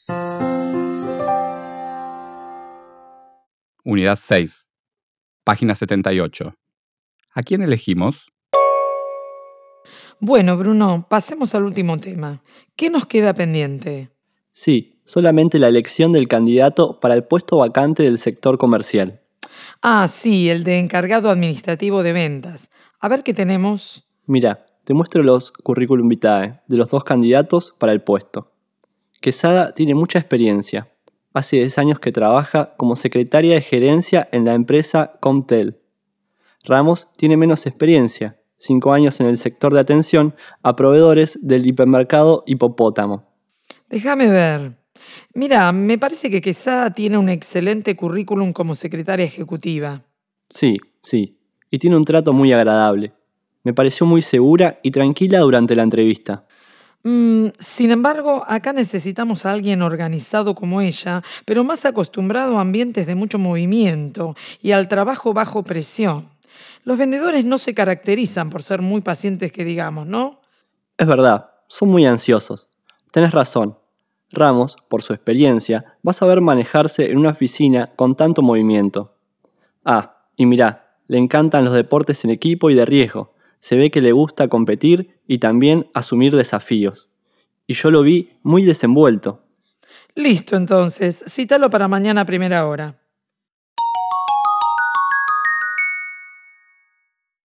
Unidad 6, página 78. ¿A quién elegimos? Bueno, Bruno, pasemos al último tema. ¿Qué nos queda pendiente? Sí, solamente la elección del candidato para el puesto vacante del sector comercial. Ah, sí, el de encargado administrativo de ventas. A ver qué tenemos. Mira, te muestro los currículum vitae de los dos candidatos para el puesto. Quesada tiene mucha experiencia. Hace 10 años que trabaja como secretaria de gerencia en la empresa Comtel. Ramos tiene menos experiencia, 5 años en el sector de atención a proveedores del hipermercado Hipopótamo. Déjame ver. Mira, me parece que Quesada tiene un excelente currículum como secretaria ejecutiva. Sí, y tiene un trato muy agradable. Me pareció muy segura y tranquila durante la entrevista. Sin embargo, acá necesitamos a alguien organizado como ella, pero más acostumbrado a ambientes de mucho movimiento y al trabajo bajo presión. Los vendedores no se caracterizan por ser muy pacientes que digamos, ¿no? Es verdad, son muy ansiosos. Tenés razón. Ramos, por su experiencia, va a saber manejarse en una oficina con tanto movimiento. Ah, y mirá, le encantan los deportes en equipo y de riesgo. Se ve que le gusta competir y también asumir desafíos. Y yo lo vi muy desenvuelto. Listo, entonces, cítalo para mañana a primera hora.